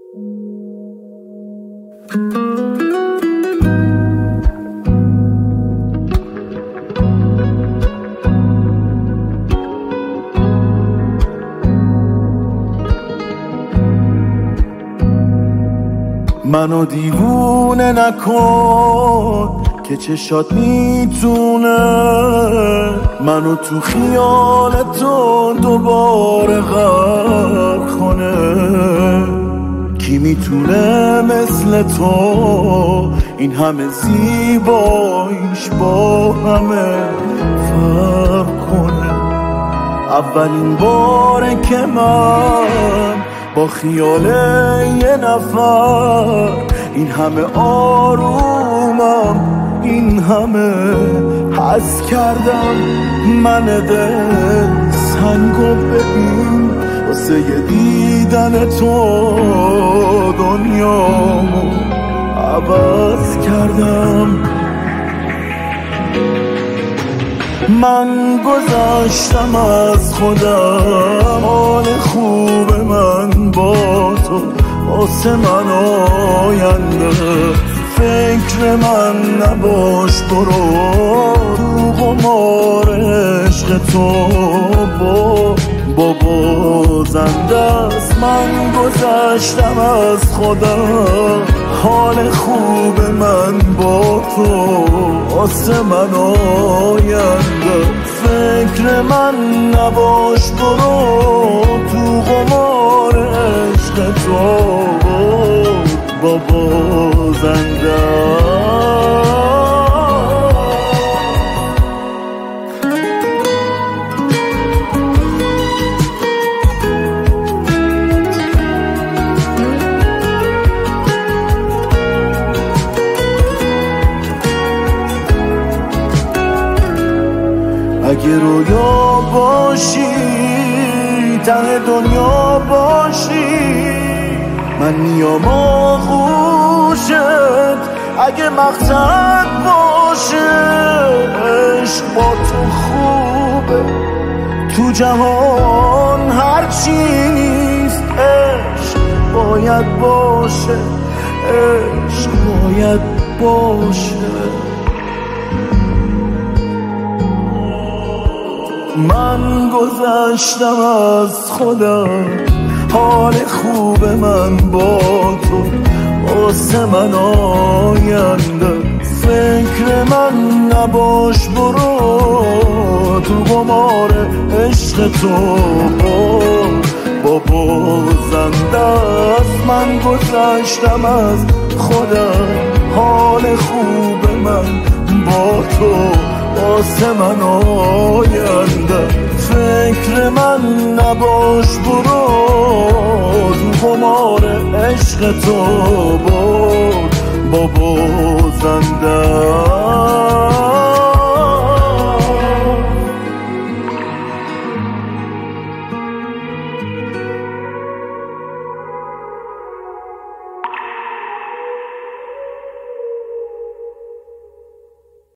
منو دیوونه نکن که چشات میتونه منو تو خیال تو دوباره غرق کنه. کی میتونه مثل تو این همه زیباییش با همه فرق کنه؟ اولین باره که من با خیال یه نفر این همه آرومم، این همه حس کردم. من دل سنگو ببین واسه یه دیدن تو دنیامو عوض کردم. من گذشتم از خودم، حال خوب من با تو واسه من آینده. فکر من نباش، برو رو قمار عشق تو بابا زنده است. من گذشتم از خودم، حال خوب من با تو واسه من آینده. فکر من نباش، برو تو قمار عشق تو بابا زنده. اگه رویا باشی، ته دنیا باشی، من میام آغوشت. اگه مقصد باشه عشق با تو خوبه، تو جهان هرچی نیست عشق باید باشه، عشق باید باشه. من گذشتم از خودم، حال خوب من با تو واسه من آینده. فکر من نباش، برو تو قمار عشق تو بابا زنده است. من گذشتم از خودم، حال خوب من با تو واسه من آینده. فکر من نباش، برو تو قمار عشق تو بابا زنده.